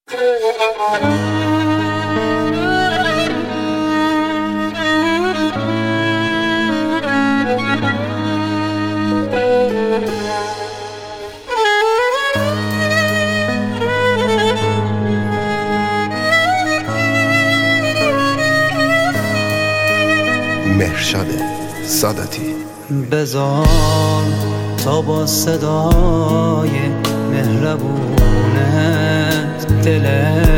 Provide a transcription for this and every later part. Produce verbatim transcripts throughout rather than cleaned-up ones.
مهرشاد ساداتی. بذار تا با صدای مهربونت دل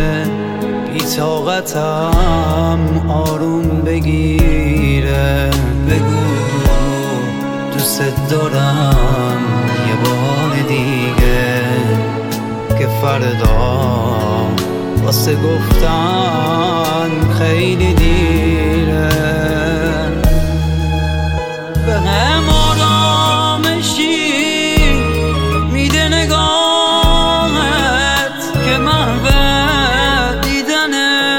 بی‌طاقتم آروم بگیره. بگو دوست دارم یه بار دیگه که فردا واسه گفتن خیلی دیره. به هم آرامشی میده نگاهت که محو دیدن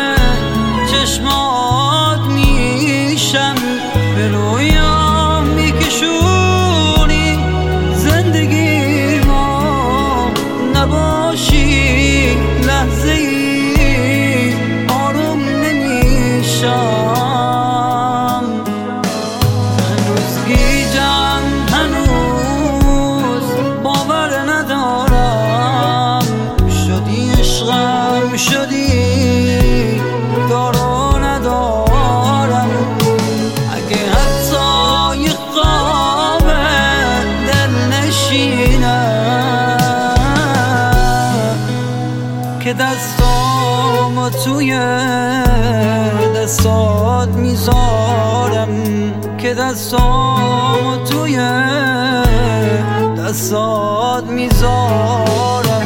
چشمات میشم. به رویام میکشونی زندگی ما نباشی لحظه ای آروم نمیشم. شدی دارو ندارم اگه حتی یه خواب دل نشینم که دستامو توی دستات میذارم. که دستامو توی دستات میذارم.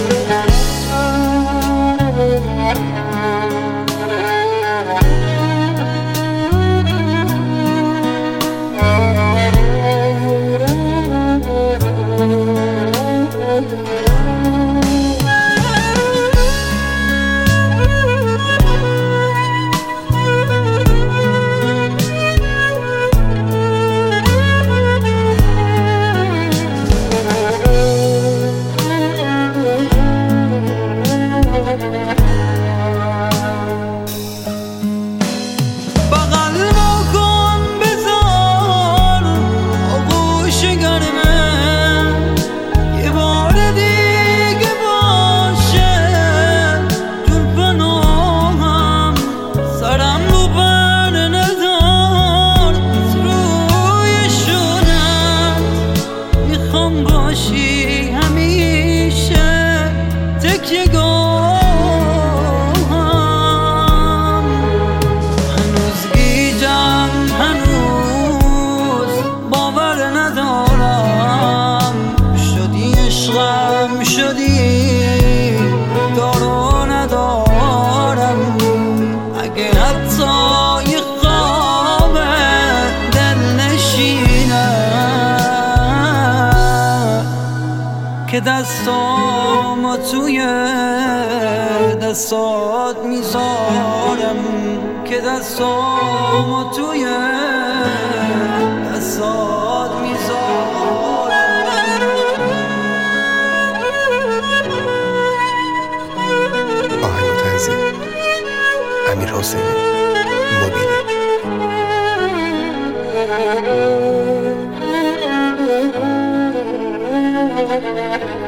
باشی همیشه تکیه‌گاهم. هنوز گیجم هنوز باور ندارم. شدی عشقم شدی دارو ندارم اگه حتی یه خواب دل نشینم که دستامو توی دستات میذارم. که دستامو توی دستات میذارم. آهنگ و تنظیم امیر حسینی موبیلی.